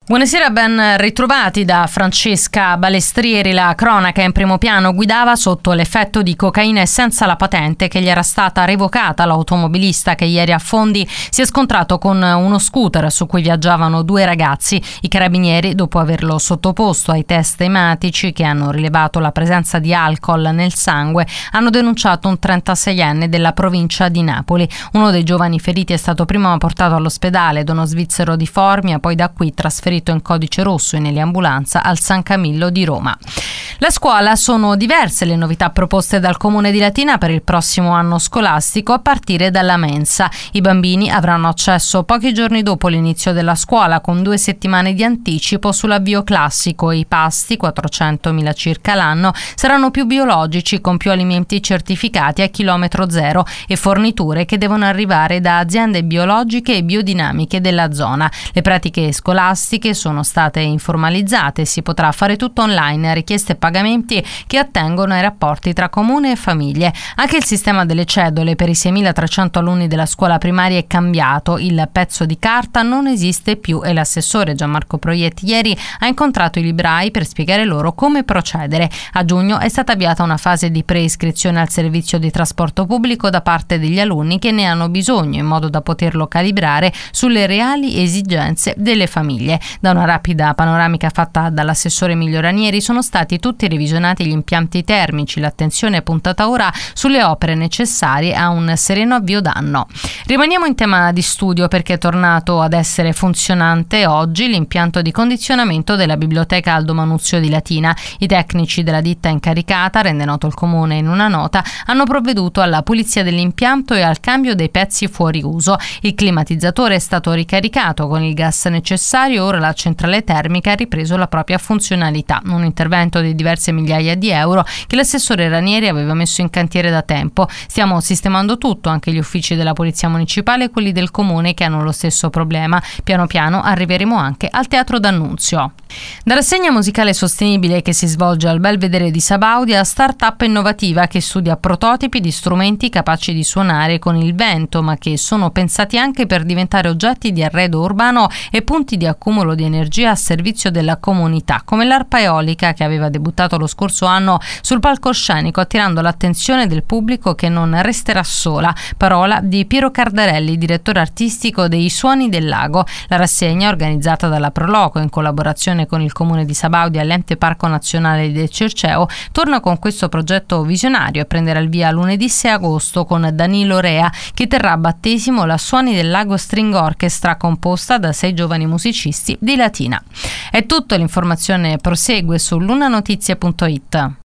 Buonasera, ben ritrovati da Francesca Balestrieri. La cronaca in primo piano. Guidava sotto l'effetto di cocaina e senza la patente che gli era stata revocata. L'automobilista che ieri a Fondi si è scontrato con uno scooter su cui viaggiavano due ragazzi. I carabinieri, dopo averlo sottoposto ai test ematici che hanno rilevato la presenza di alcol nel sangue, hanno denunciato un 36enne della provincia di Napoli. Uno dei giovani feriti è stato prima portato all'ospedale Dono Svizzero di Formia, poi da qui trasferito in codice rosso e nell'ambulanza al San Camillo di Roma. La scuola: sono diverse le novità proposte dal Comune di Latina per il prossimo anno scolastico, a partire dalla mensa. I bambini avranno accesso pochi giorni dopo l'inizio della scuola, con 2 settimane di anticipo sull'avvio classico. I pasti, 400.000 circa l'anno, saranno più biologici, con più alimenti certificati a chilometro zero e forniture che devono arrivare da aziende biologiche e biodinamiche della zona. Le pratiche scolastiche sono state informalizzate, si potrà fare tutto online, richieste e pagamenti che attengono ai rapporti tra comune e famiglie. Anche il sistema delle cedole per i 6.300 alunni della scuola primaria è cambiato, il pezzo di carta non esiste più e l'assessore Gianmarco Proietti ieri ha incontrato i librai per spiegare loro come procedere. A giugno è stata avviata una fase di preiscrizione al servizio di trasporto pubblico da parte degli alunni che ne hanno bisogno, in modo da poterlo calibrare sulle reali esigenze delle famiglie. Da una rapida panoramica fatta dall'assessore Emilio Ranieri sono stati tutti revisionati gli impianti termici. L'attenzione è puntata ora sulle opere necessarie a un sereno avvio d'anno. Rimaniamo in tema di studio, perché è tornato ad essere funzionante oggi l'impianto di condizionamento della biblioteca Aldo Manuzio di Latina. I tecnici della ditta incaricata, rende noto il Comune in una nota, hanno provveduto alla pulizia dell'impianto e al cambio dei pezzi fuori uso. Il climatizzatore è stato ricaricato con il gas necessario, ora la centrale termica ha ripreso la propria funzionalità. Un intervento di diverse migliaia di euro che l'assessore Ranieri aveva messo in cantiere da tempo. Stiamo sistemando tutto, anche gli uffici della Polizia Municipale e quelli del Comune che hanno lo stesso problema. Piano piano arriveremo anche al Teatro D'Annunzio. Da rassegna musicale sostenibile che si svolge al Belvedere di Sabaudia a start-up innovativa che studia prototipi di strumenti capaci di suonare con il vento, ma che sono pensati anche per diventare oggetti di arredo urbano e punti di accumulo di energia a servizio della comunità, come l'arpa eolica che aveva debuttato lo scorso anno sul palcoscenico, attirando l'attenzione del pubblico che non resterà sola. Parola di Piero Cardarelli, direttore artistico dei Suoni del Lago. La rassegna, organizzata dalla Proloco in collaborazione con il Comune di Sabaudia e l'Ente Parco Nazionale del Circeo, torna con questo progetto visionario e prenderà il via lunedì 6 agosto con Danilo Rea, che terrà a battesimo la Suoni del Lago String Orchestra, composta da 6 giovani musicisti di Latina. È tutto, l'informazione prosegue su lunanotizia.it.